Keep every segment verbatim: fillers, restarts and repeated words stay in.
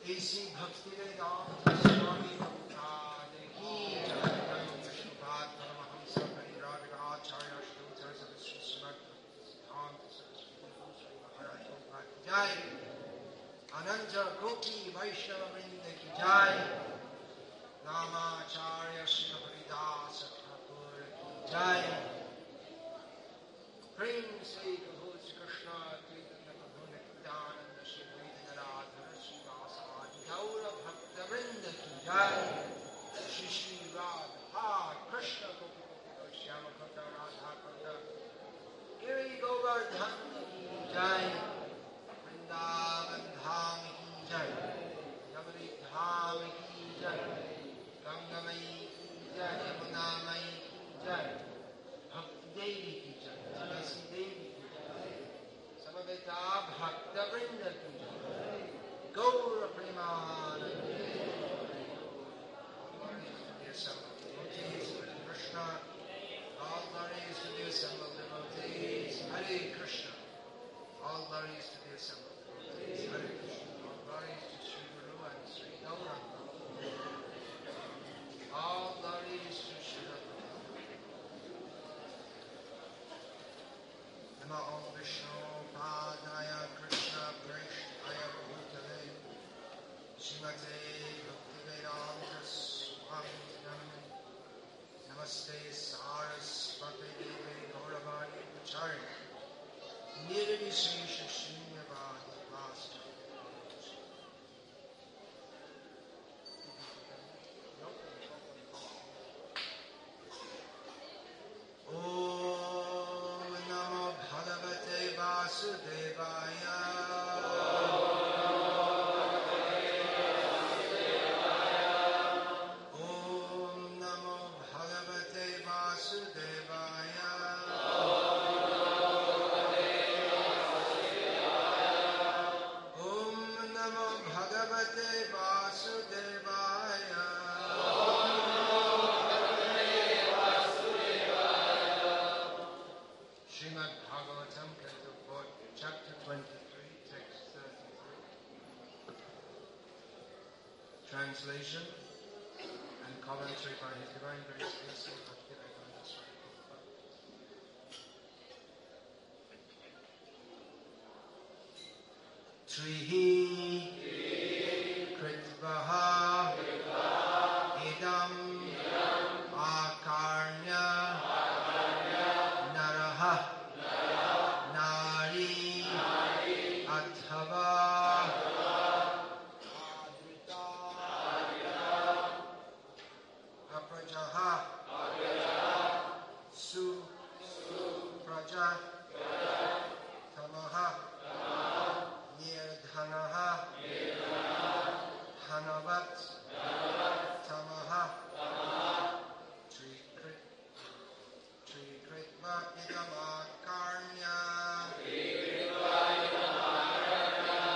ऐसी भक्ति वेदांत स्वामी भक्ताद की जय। विष्णुपाद परमहंस परिव्राजकाचार्य श्री सरस्वती श्रीमद् भक्तिसिद्धांत सरस्वती गोस्वामी महाराज की जय। अनंत कोटि वैष्णव वृंद की जय। रामाचार्य श्री हरिदास ठाकुर की जय। प्रेम से कहो श्री कृष्ण चैतन्य प्रभु नित्यानंद श्री द्वैत राधर श्रीवासादि गौर भक्त वृंद की जय। श्री श्री राधा कृष्ण गोपी श्याम भक्त राधा भक्त गिरि गोवर्धन की जय। वृंदावन धाम की जय। यमुना धाम की जय। गंगामयी की जय। यमुनामयी की जय। भक्ति देवी की जय। तुलसी देवी की जय। समवेता भक्त वृंद की जय। गौर Premanand Krishna. All glories to the assembled devotees. Hare Krishna. All glories to the assembled devotees. Hare Krishna. All glories to Sri Guru and Sri Gauranga. All glories to Sri Namo Om Vishnu Padaya Krishna Preshtaya Bhutale Srimate Bhaktivedanta Swami Namane Namaste Saraswati Devi Gauravani Pachari Nirvishesha Shunyavadi Master. Om Namo Bhagavate Vasudevaya. Om Namo Bhagavate Vasudevaya. Om Namo Bhagavate Vasudevaya. Srimad Bhagavatam, Canto four, Chapter twenty-three, Text thirty-three. Translation and commentary by His Divine Grace A.C. Bhaktivedanta Swami Prabhupada. Trihi Kritvaha Idam Akarnya Naraha Nari Athava Aprajaha Su Praja Tamaha Nirdhanaha Hanavat Tamaha Trikrit Trikritva Idamakarnya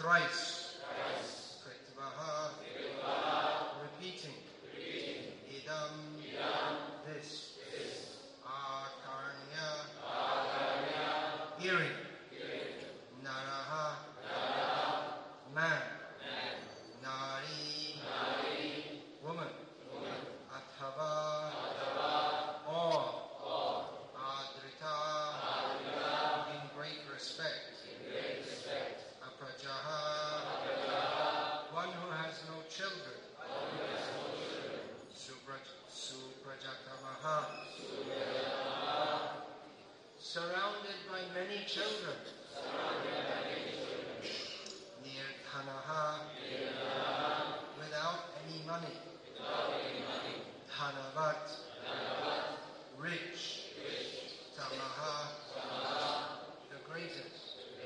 thrice. Kritvaha. Repeating. Idam. This. Akarnya. Hearing. Naraha. Man. Nari. Woman. Athava. Or. Adrita. In great respect. Aprajaha. One who has no children. Suprajatamaha. Surrounded by many children. Nirthanaha. Without any money. Dhanavat. Rich. Tamaha. The greatest.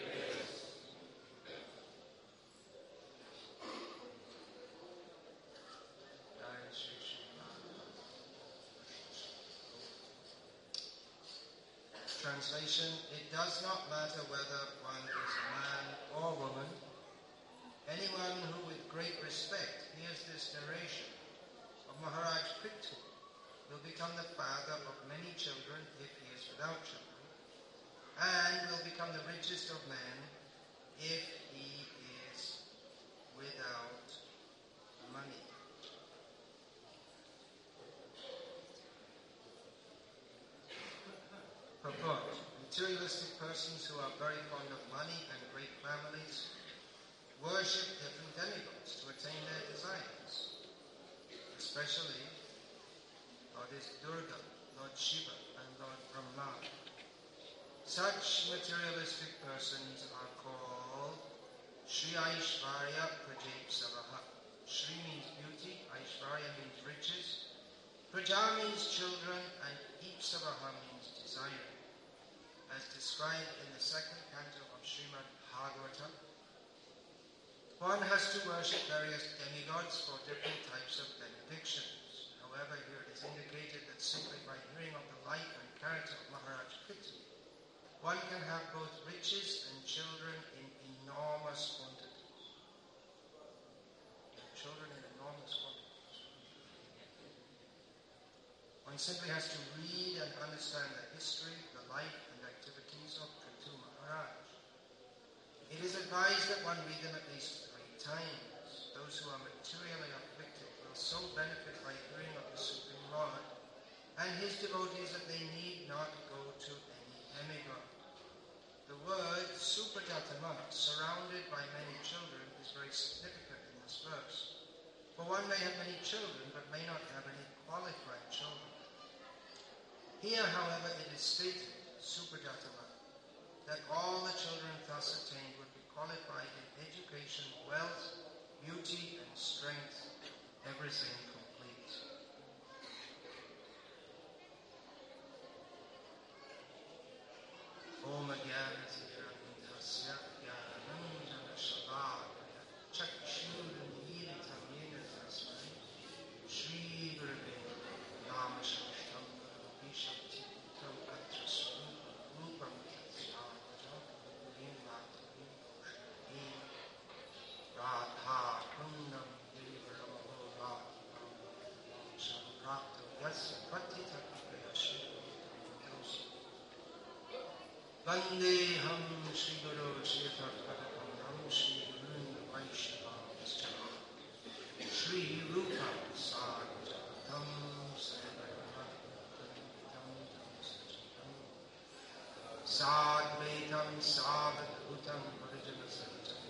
Translation: It does not matter whether one is a man or woman. Anyone who with great respect hears this narration of Maharaj Prithu will become the father of many children if he is without children, and will become the richest of men if he is without money. Purport: Materialistic persons who are very fond of money and great families worship different demigods to attain their desires, especially Goddess Durga, Lord Shiva, and Lord Brahma. Such materialistic persons are called Shri Aishvarya Prajapsavaha. Shri means beauty, Aishvarya means riches, Praja means children, and Ipsavaha means desire. As described in the second canto of Srimad Bhagavatam, one has to worship various demigods for different types of benedictions. However, here it is indicated that simply by hearing of the life and character of Maharaj Prithu, one can have both riches and children in enormous quantities. Children in enormous quantities. One simply has to read and understand the history, the life, and activities of Prithu Maharaj. It is advised that one read them at least three times. Those who are materially afflicted will so benefit by hearing of the Supreme Lord and his devotees that they need not go to any demigod. The word Suprajatama, surrounded by many children, is very significant in this verse. For one may have many children, but may not have any qualified children. Here, however, it is stated, Suprajatama, that all the children thus attained would be qualified in education, wealth, beauty, and strength, everything complete. Om Jnana Tirandhasya Jnananjana Shalakaya Chakshurmilitam Yena Tasmai Shri Gurave Nama Shashtam Vishakti Tam Atra Swarupam Rupam Tatsvajam Limvatam Oshnaim Radha Kundam Dilivaramaho Radha Shamprapto Yasya Patita Prayashim Vandeham Shri Guru Shri Tathagata Shri Gurun Vaishnavas Shri Rupa Sarvatam Sadvaitam Savadhutam Varijana Satam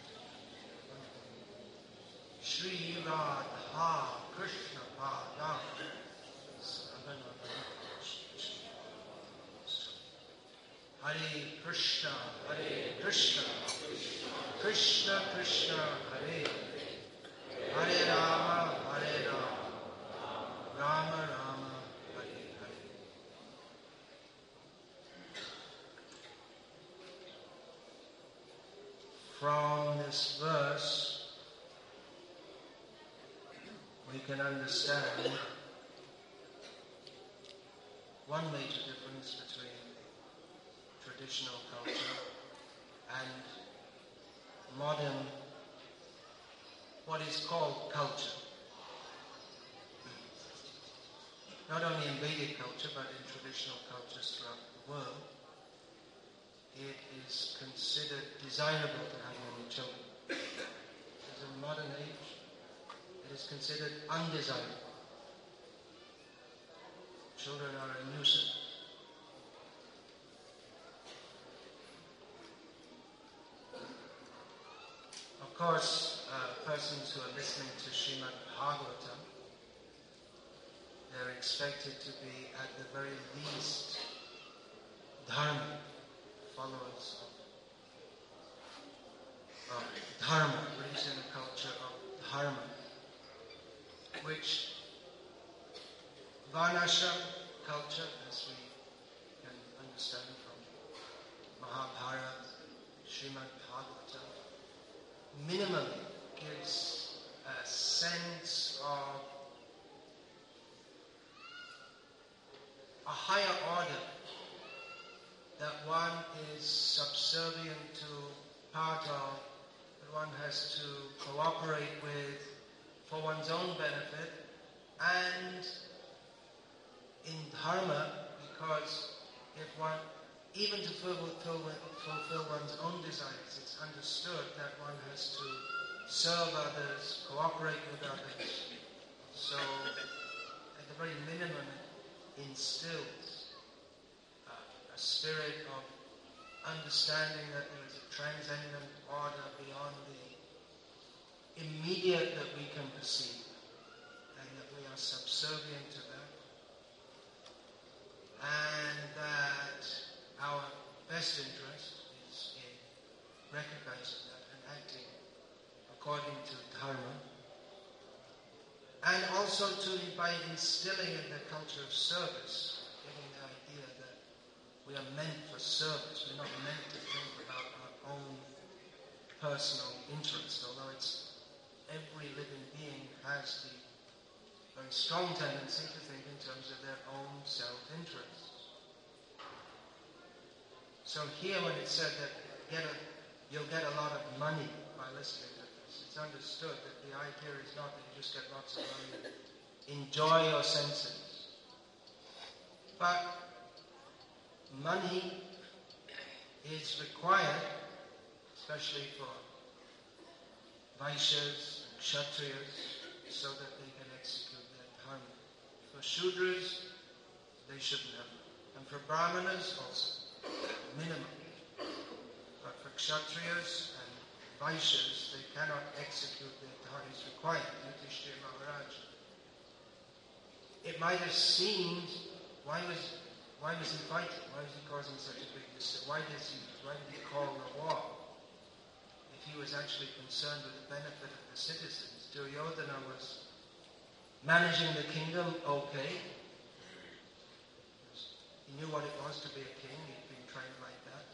Shri Radha Krishna Padam Hare Krishna, Hare Krishna, Krishna Krishna, Hare Hare Rama, Hare Rama, Rama Rama, Hare Hare. From this verse, we can understand one major difference between traditional culture and modern what is called culture. Not only in Vedic culture, but in traditional cultures throughout the world, it is considered desirable to have many children. As in modern age, it is considered undesirable. Children are a nuisance. Of course, uh, persons who are listening to Srimad Bhagavatam, they're expected to be at the very least dharma, followers of, of dharma, raised in a culture of dharma, which Varnashram culture, as we can understand from Mahabharata, Srimad Bhagavatam, minimally gives a sense of a higher order, that one is subservient to, part of, that one has to cooperate with for one's own benefit, and in dharma, because if one, even to fulfill, fulfill one's own desires, it's understood that one has to serve others, cooperate with others. So, at the very minimum, it instills uh, a spirit of understanding that there is a transcendent order beyond the immediate that we can perceive, and that we are subservient to that, and that our best interest is in recognizing that and acting according to dharma, and also to by instilling in the culture of service, getting the idea that we are meant for service. We're not meant to think about our own personal interest, although it's every living being has the very strong tendency to think in terms of their own self-interest. So here when it said that get a, you'll get a lot of money by listening to this, it's understood that the idea is not that you just get lots of money, enjoy your senses. But money is required, especially for Vaishyas and Kshatriyas, so that they can execute their dharma. For Shudras, they shouldn't have it. And for Brahmanas also, minimum. But for Kshatriyas and Vaishyas, they cannot execute their dharma as required. Yudhishthira Maharaj. It might have seemed, why was why was he fighting? Why was he causing such a big disturbance? Why did he why did he call the war? If he was actually concerned with the benefit of the citizens, Duryodhana was managing the kingdom okay. He knew what it was to be a king. He'd been trained like that.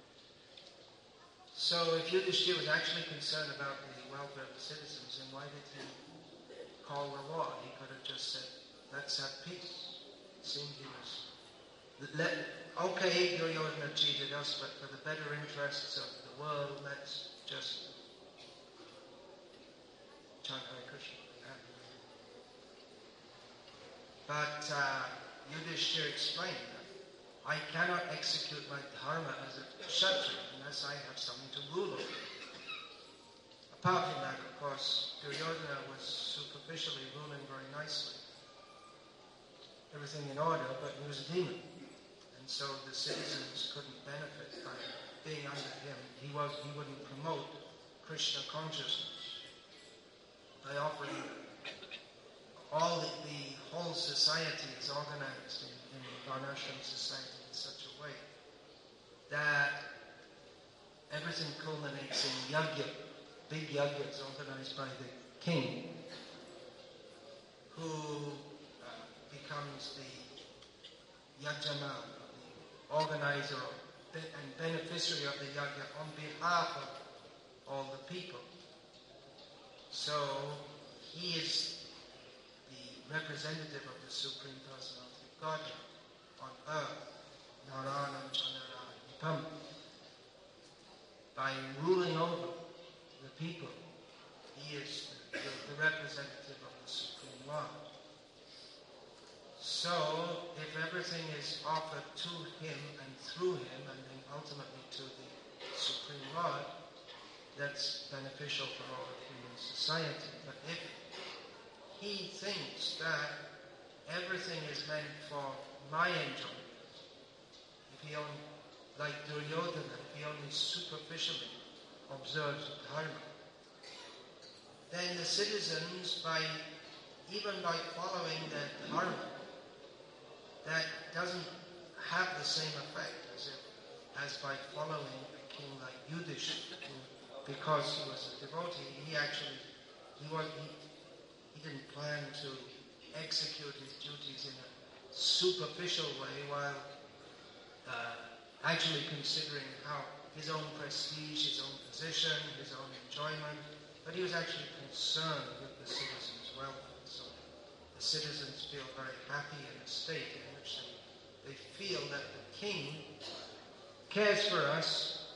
So if Yudhishthira was actually concerned about the welfare of the citizens, then why did he call the war? He could have just said, let's have peace. It seemed he was... Let, okay, Duryodhana cheated us, but for the better interests of the world, let's just chant Hare Krishna. But uh, Yudhishthira explained that I cannot execute my dharma as a Kshatriya unless I have something to rule over. Apart from that, of course, Duryodhana was superficially ruling very nicely. Everything in order, but he was a demon. And so the citizens couldn't benefit by being under him. He was he wouldn't promote Krishna consciousness by offering all the, the whole society is organized in, in Varnashram society in such a way that everything culminates in yajna, big yajnas organized by the king, who uh, becomes the yajna, the organizer and beneficiary of the yajna on behalf of all the people. So he is the representative of the Supreme Personality of Godhead on earth, Naranam Chanarayipam. By ruling over the people, he is the, the representative of the Supreme Lord. So, if everything is offered to him and through him, and then ultimately to the Supreme Lord, that's beneficial for all of human society. But if he thinks that everything is meant for my enjoyment, if he only, like Duryodhana, if he only superficially observes dharma, then the citizens, by even by following the dharma, that doesn't have the same effect as if, as by following a king like Yudhishthira, who, because he was a devotee, he actually he was he, he didn't plan to execute his duties in a superficial way, while uh, actually considering how his own prestige, his own position, his own enjoyment, but he was actually concerned with the citizens' welfare. So the citizens feel very happy in a state in which they, they feel that the king cares for us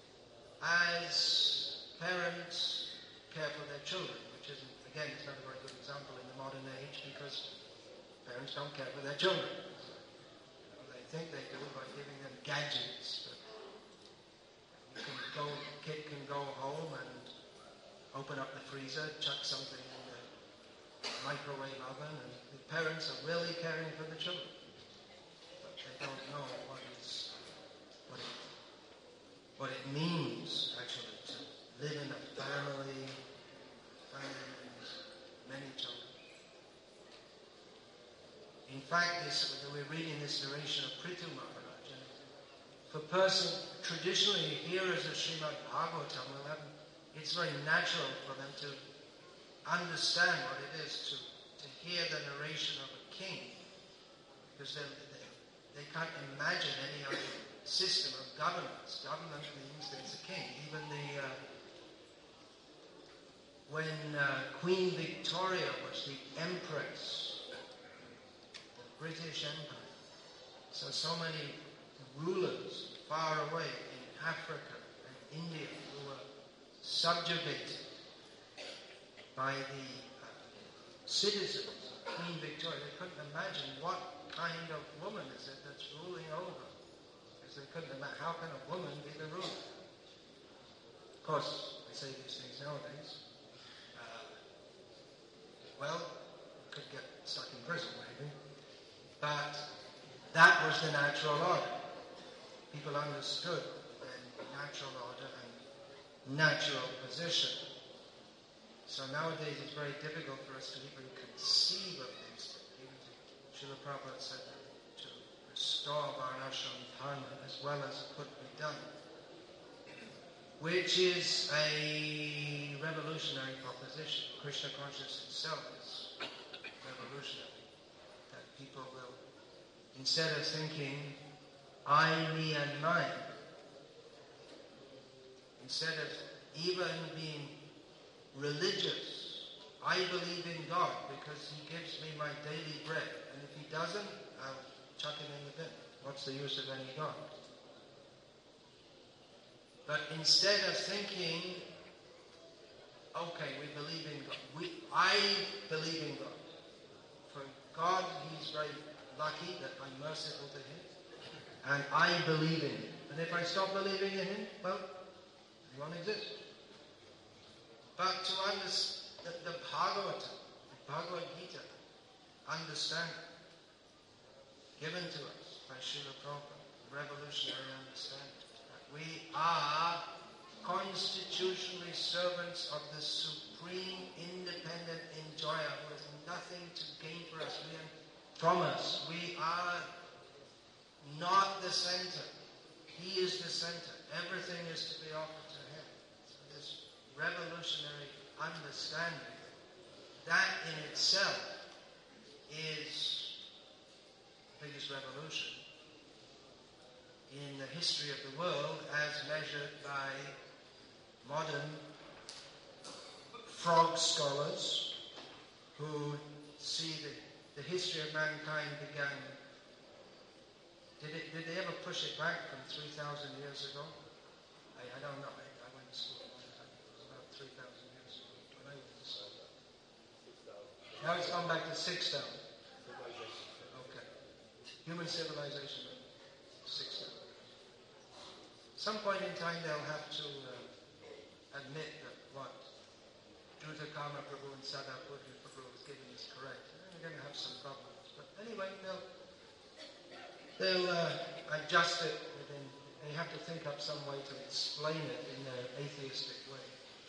as parents care for their children, which isn't, again, it's not a very good example in the modern age, because parents don't care for their children. You know, they think they do by giving them gadgets, but you can go, a kid can go home and open up the freezer, chuck something in the microwave oven, and the parents are really caring for the children. But they don't know what is what it, what it means actually to live in a family, family with many children. In fact, this, we're reading this narration of Prithu Maharaj, and if a person traditionally hears the Srimad Bhagavatam, will have, it's very natural for them to understand what it is to, to hear the narration of a king, because they, they can't imagine any other system of governance. Government means there's a king. Even the uh, when uh, Queen Victoria was the empress, the British Empire, so so many rulers far away in Africa and India who were subjugated by the uh, citizens of Queen Victoria. They couldn't imagine what kind of woman is it that's ruling over. Because they couldn't imagine, how can a woman be the ruler? Of course, I say these things nowadays. Uh, well, could get stuck in prison maybe. But that was the natural order. People understood the natural order and natural position. So nowadays it's very difficult for us to even conceive of these things. Even Srila Prabhupada said that to restore Varnashram Dharma as well as could be done, which is a revolutionary proposition. Krishna consciousness itself is revolutionary. That people will, instead of thinking, I, me and mine, instead of even being religious, I believe in God because He gives me my daily bread, and if He doesn't, I'll chuck it in the bin. What's the use of any God? But instead of thinking, okay, we believe in God, we, I believe in God. For God, He's very lucky that I'm merciful to Him, and I believe in Him. And if I stop believing in Him, well, He won't exist. But to understand the, the Bhagavatam, the Bhagavad Gita, understanding given to us by Srila Prabhupada, revolutionary understanding, that we are constitutionally servants of the supreme independent enjoyer who has nothing to gain for us, we are, from us. We are not the center. He is the center. Everything is to be offered to Him. So this revolutionary understanding, that in itself is the biggest revolution in the history of the world as measured by modern frog scholars who see that the history of mankind began. Did, it, did they ever push it back from three thousand years ago? I, I don't know. I, I went to school one time. It was about three thousand years ago when I was Now it's gone back to six down. Okay. Human civilization, six down. Some point in time they'll have to uh, admit that what Druta Kama Prabhu and Sada Purja Prabhu is giving is correct. They're going to have some problems. But anyway, they'll, they'll uh, adjust it within. They have to think up some way to explain it in their atheistic way.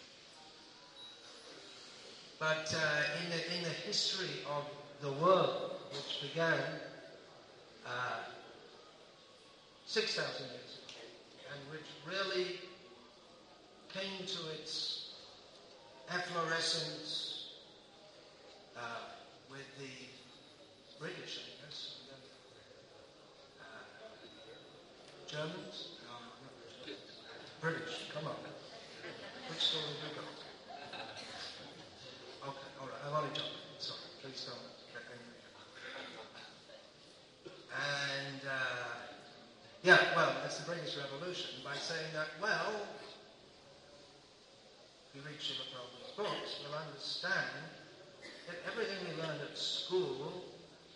But uh, in, the, in the history of the world, which began uh, six thousand years ago, and which really came to its efflorescence uh, with the British, I guess, and then, uh, Germans? No, not British, come on. Which story have you got? Okay, all right, I'm only joking. Sorry, please don't get angry. And, uh, yeah, well, that's the British Revolution, by saying that, well, if you read Srila Prabhupada's books, you'll understand that everything we learned at school,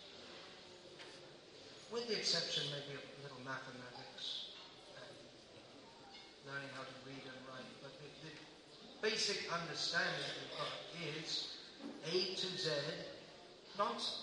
with the exception maybe of a little mathematics and learning how to read and write, but the, the basic understanding that we've got is A to Z nonsense.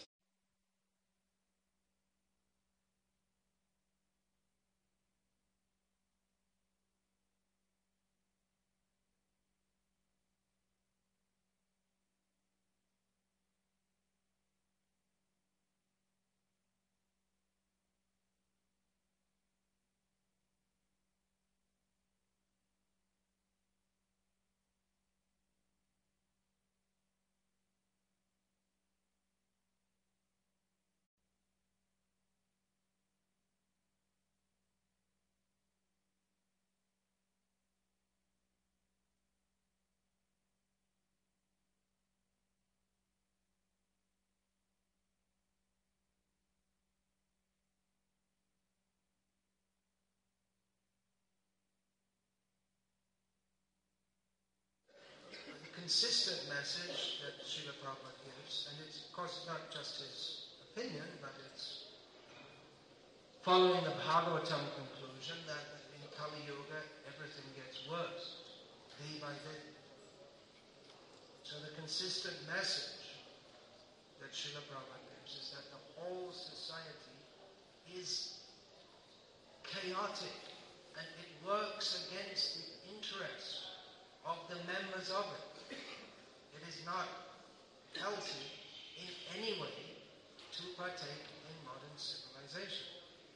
Consistent message that Srila Prabhupada gives, and it's of course not just his opinion, but it's following the Bhagavatam conclusion that in Kali Yuga everything gets worse, day by day. So the consistent message that Srila Prabhupada gives is that the whole society is chaotic and it works against the interests of the members of it. It is not healthy in any way to partake in modern civilization.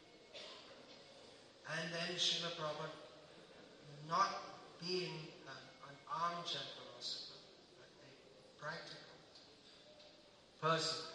And then Srila Prabhupada, not being an, an armchair philosopher, but a practical person,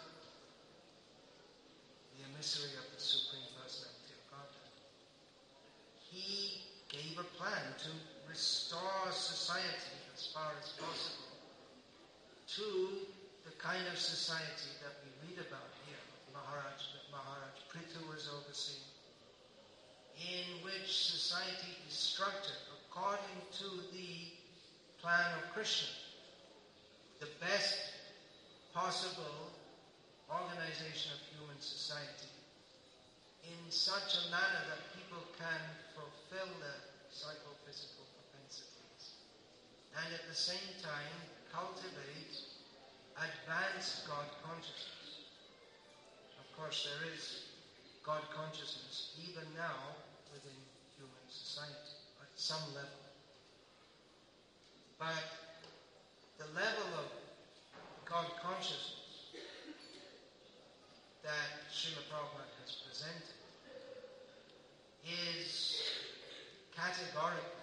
the emissary of the Supreme Personality of Godhead, he gave a plan to restore society as far as possible to the kind of society that we read about here, Maharaj, that Maharaj Prithu was overseeing, in which society is structured according to the plan of Krishna, the best possible organization of human society, in such a manner that people can fulfill their psychophysical propensities, and at the same time cultivate advanced God consciousness. Of course, there is God consciousness even now within human society at some level. But the level of God consciousness that Srila Prabhupada has presented is categorically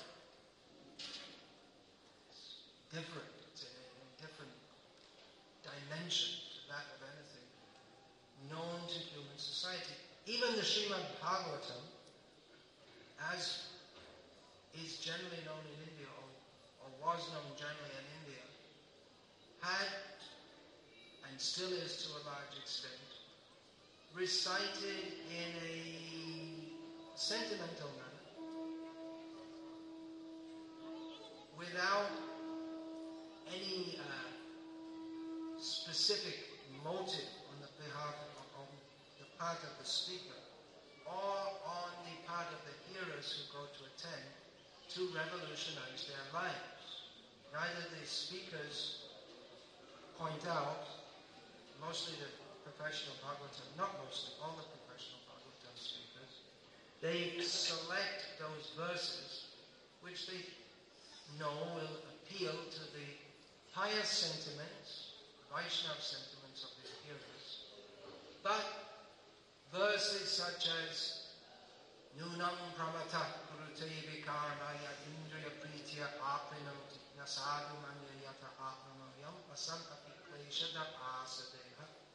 different. It's in a, in a different dimension to that of anything known to human society. Even the Srimad Bhagavatam, as is generally known in India, or, or was known generally in India, had, and still is to a large extent, recited in a sentimental manner, without any uh, specific specific motive on the behalf of, on the part of the speaker or on the part of the hearers who go to attend to revolutionize their lives. Neither the speakers point out, mostly the professional Bhagavatam, not mostly, all the professional Bhagavatam speakers, they select those verses which they know will appeal to the pious sentiments, Vaishnava sentiments of the hearers. But verses such as Nunam Pramata Kurute Vikarmaya Indriya Pritya Aprinoti Nasadu Manya Yata Apnamayam Asam Apikleshada Asadeha